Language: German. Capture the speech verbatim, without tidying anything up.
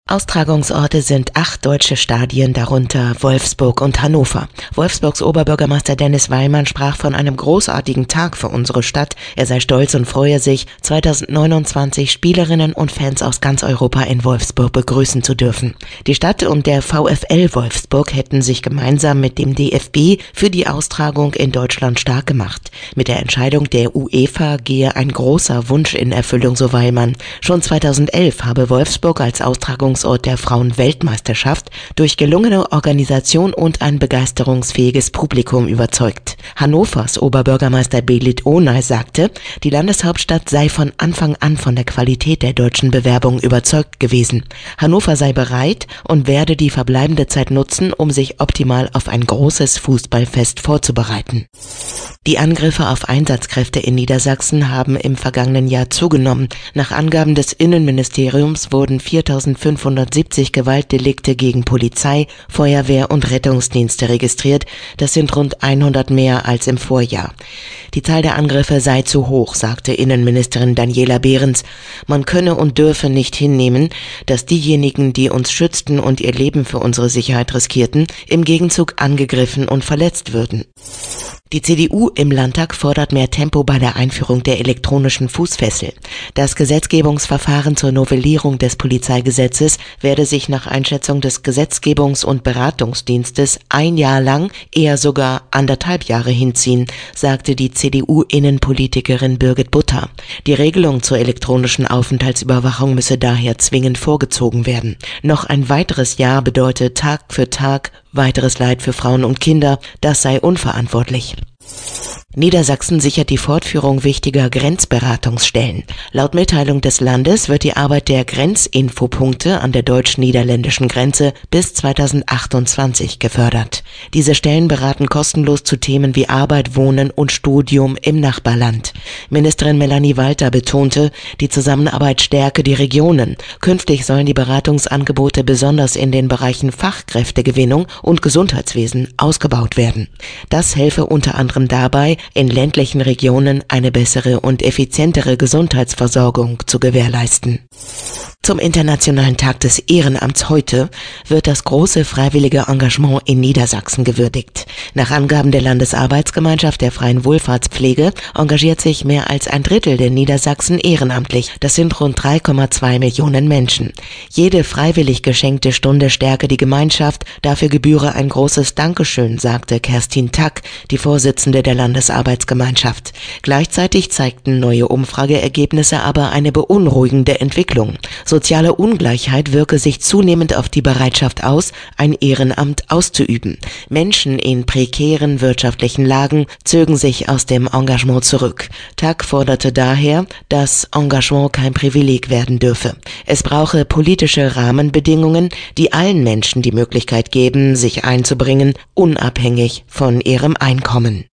Austragungsorte sind acht deutsche Stadien, darunter Wolfsburg und Hannover. Wolfsburgs Oberbürgermeister Dennis Weilmann sprach von einem großartigen Tag für unsere Stadt. Er sei stolz und freue sich, zweitausendneunundzwanzig Spielerinnen und Fans aus ganz Europa in Wolfsburg begrüßen zu dürfen. Die Stadt und der VfL Wolfsburg hätten sich gemeinsam mit dem D F B für die Austragung in Deutschland stark gemacht. Mit der Entscheidung der UEFA gehe ein großer Wunsch in Erfüllung, so Weilmann. Schon zweitausendelf habe Wolfsburg als Austragungsort der Frauen-Weltmeisterschaft durch gelungene Organisation und ein begeisterungsfähiges Publikum überzeugt. Hannovers Oberbürgermeister Belit Onay sagte, die Landeshauptstadt sei von Anfang an von der Qualität der deutschen Bewerbung überzeugt gewesen. Hannover sei bereit und werde die verbleibende Zeit nutzen, um sich optimal auf ein großes Fußballfest vorzubereiten. Die Angriffe auf Einsatzkräfte in Niedersachsen haben im vergangenen Jahr zugenommen. Nach Angaben des Innenministeriums wurden viertausendfünfhundertsiebzig Gewaltdelikte gegen Polizei, Feuerwehr und Rettungsdienste registriert. Das sind rund hundert mehr als im Vorjahr. Die Zahl der Angriffe sei zu hoch, sagte Innenministerin Daniela Behrens. Man könne und dürfe nicht hinnehmen, dass diejenigen, die uns schützten und ihr Leben für unsere Sicherheit riskierten, im Gegenzug angegriffen und verletzt würden. Die C D U im Landtag fordert mehr Tempo bei der Einführung der elektronischen Fußfessel. Das Gesetzgebungsverfahren zur Novellierung des Polizeigesetzes werde sich nach Einschätzung des Gesetzgebungs- und Beratungsdienstes ein Jahr lang, eher sogar anderthalb Jahre hinziehen, sagte die C D U-Innenpolitikerin Birgit Butter. Die Regelung zur elektronischen Aufenthaltsüberwachung müsse daher zwingend vorgezogen werden. Noch ein weiteres Jahr bedeutet Tag für Tag weiteres Leid für Frauen und Kinder. Das sei unverantwortlich. Niedersachsen sichert die Fortführung wichtiger Grenzberatungsstellen. Laut Mitteilung des Landes wird die Arbeit der Grenzinfopunkte an der deutsch-niederländischen Grenze bis zweitausendachtundzwanzig gefördert. Diese Stellen beraten kostenlos zu Themen wie Arbeit, Wohnen und Studium im Nachbarland. Ministerin Melanie Walter betonte, die Zusammenarbeit stärke die Regionen. Künftig sollen die Beratungsangebote besonders in den Bereichen Fachkräftegewinnung und Gesundheitswesen ausgebaut werden. Das helfe unter anderem dabei, in ländlichen Regionen eine bessere und effizientere Gesundheitsversorgung zu gewährleisten. Zum Internationalen Tag des Ehrenamts heute wird das große freiwillige Engagement in Niedersachsen gewürdigt. Nach Angaben der Landesarbeitsgemeinschaft der freien Wohlfahrtspflege engagiert sich mehr als ein Drittel der Niedersachsen ehrenamtlich. Das sind rund drei Komma zwei Millionen Menschen. Jede freiwillig geschenkte Stunde stärke die Gemeinschaft. Dafür gebühre ein großes Dankeschön, sagte Kerstin Tack, die Vorsitzende der Landesarbeitsgemeinschaft. Gleichzeitig zeigten neue Umfrageergebnisse aber eine beunruhigende Entwicklung. Soziale Ungleichheit wirke sich zunehmend auf die Bereitschaft aus, ein Ehrenamt auszuüben. Menschen in prekären wirtschaftlichen Lagen zögen sich aus dem Engagement zurück. Tack forderte daher, dass Engagement kein Privileg werden dürfe. Es brauche politische Rahmenbedingungen, die allen Menschen die Möglichkeit geben, sich einzubringen, unabhängig von ihrem Einkommen.